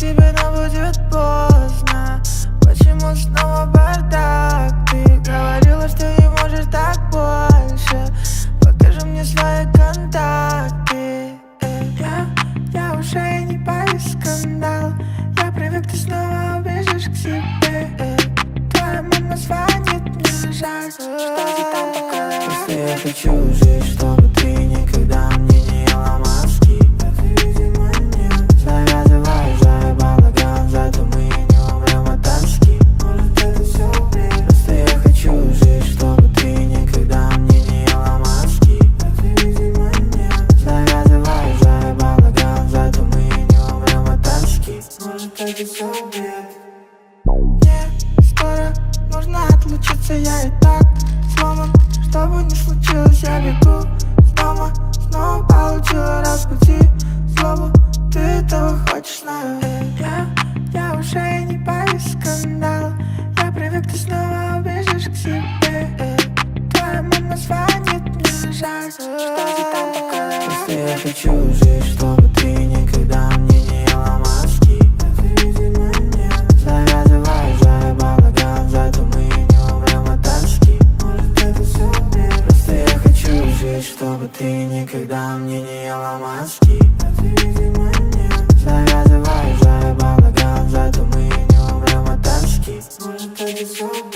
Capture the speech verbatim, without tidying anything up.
тебе, но будет поздно. Почему снова бардак? Ты говорила, что не можешь так больше. Покажи мне свои контакты. Я, я уже не боюсь скандал. Я привык, ты снова убежишь к себе. Твоя мама звонит, мне жаль. Что ты там такое? Просто я хочу жить, чтобы ты никогда мне не ела мозги. А ты, видимо, нет. Завязывай, заебал ногам, зато мы не умрем от тоски. Может, это все бред. Просто я хочу жить, чтобы ты никогда мне не ела мозги. А ты, видимо, нет. Завязывай, заебал ногам, зато мы не умрем от тоски. Может, это все бред. Мне скоро нужно отлучиться, я и так сломан. Что бы ни случилось, я бегу снова. Снова получила разбуди злобу. Ты этого хочешь, знаю. Я, я уже не боюсь скандала. Я привык, ты снова убежишь к себе. Твоя мама звонит, мне жаль. Что ты там такое? Просто я хочу жить, чтобы ты никогда мне не ела мозги. А ты, видимо, нет. Завязывай, заебал ногам, зато мы не умрем от тоски. Может, это все бред. Просто я хочу жить, чтобы ты никогда мне не ела мозги. А ты, видимо, нет. Завязывай, заебал ногам, зато мы не умрем от тоски. Может, это все бред.